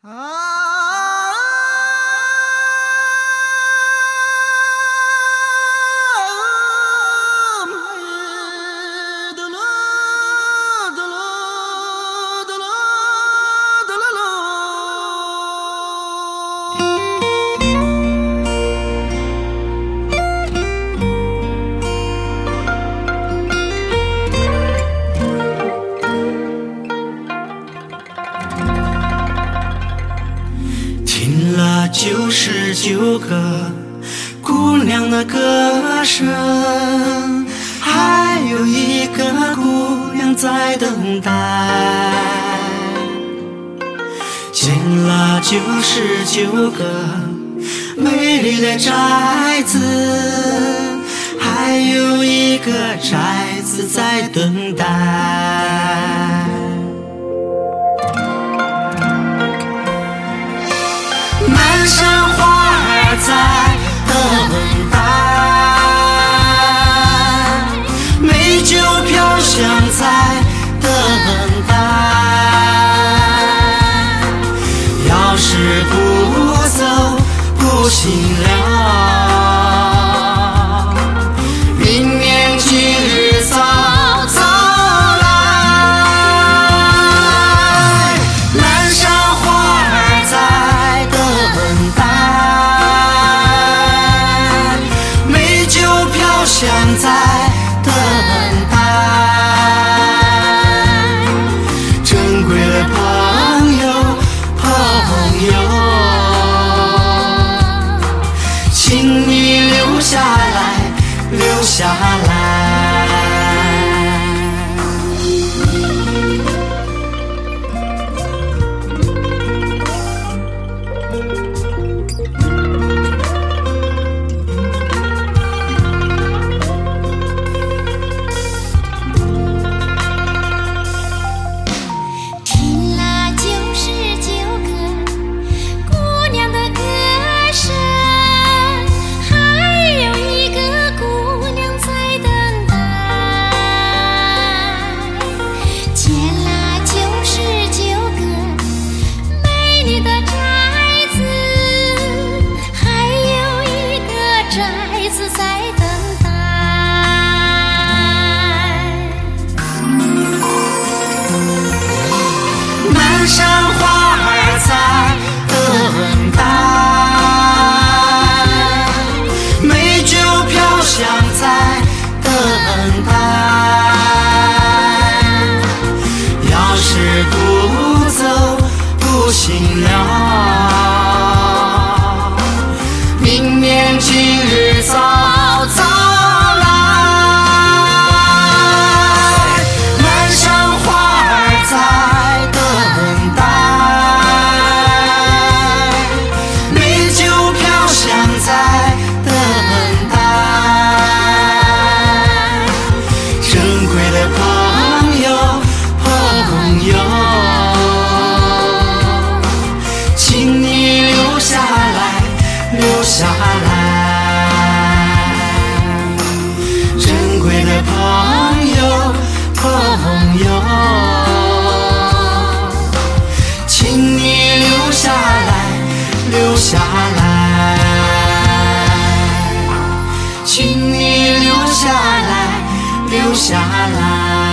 听了99个姑娘的歌声，还有一个姑娘在等待。捡了99个美丽的摘子，还有一个摘子在等待。满山花儿在等待，美酒飘香在等待。要是不走不行了，明年今日早早来。满山花儿在等待，美酒飘香在等待。珍贵的朋友，请你留下来，留下来。 听了99个姑娘的歌声，还有一个姑娘在等待。捡了99个美丽的摘子，还有一个摘子在等待。 满山花儿在等待，美酒飘香在等待。要是不走不行了，明年今日早早来。满山花儿在等待，美酒飘香在等待。珍贵的朋友，请你留下来，留下来。珍贵的朋友，请你留下来，留下来。请你留下来，留下来。